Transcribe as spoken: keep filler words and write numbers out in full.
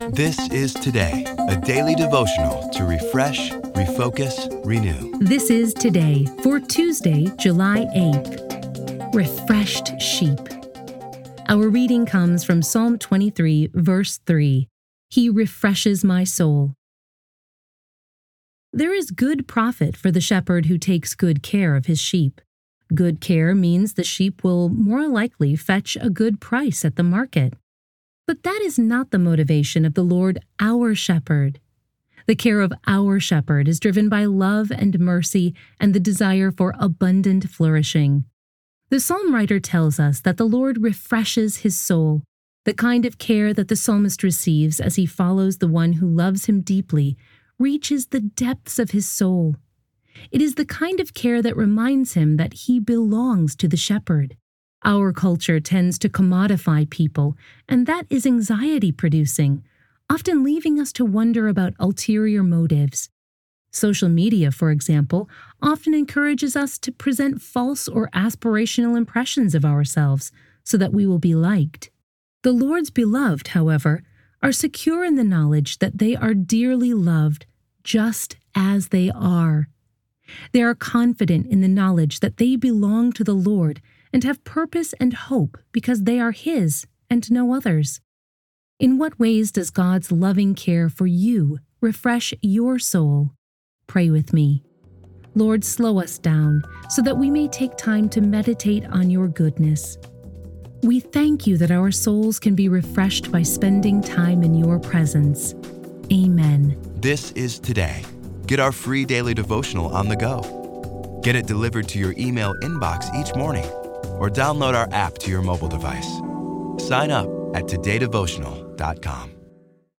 This is Today, a daily devotional to refresh, refocus, renew. This is Today for Tuesday, July eighth. Refreshed sheep. Our reading comes from Psalm twenty-three, verse three. He refreshes my soul. There is good profit for the shepherd who takes good care of his sheep. Good care means the sheep will more likely fetch a good price at the market. But that is not the motivation of the Lord, our shepherd. The care of our shepherd is driven by love and mercy and the desire for abundant flourishing. The psalm writer tells us that the Lord refreshes his soul, the kind of care that the psalmist receives as he follows the one who loves him deeply reaches the depths of his soul. It is the kind of care that reminds him that he belongs to the shepherd. Our culture tends to commodify people, and that is anxiety-producing, often leaving us to wonder about ulterior motives. Social media, for example, often encourages us to present false or aspirational impressions of ourselves so that we will be liked. The Lord's beloved, however, are secure in the knowledge that they are dearly loved just as they are. They are confident in the knowledge that they belong to the Lord and have purpose and hope because they are His and no others. In what ways does God's loving care for you refresh your soul? Pray with me. Lord, slow us down so that we may take time to meditate on your goodness. We thank you that our souls can be refreshed by spending time in your presence. Amen. This is Today. Get our free daily devotional on the go. Get it delivered to your email inbox each morning or download our app to your mobile device. Sign up at today devotional dot com.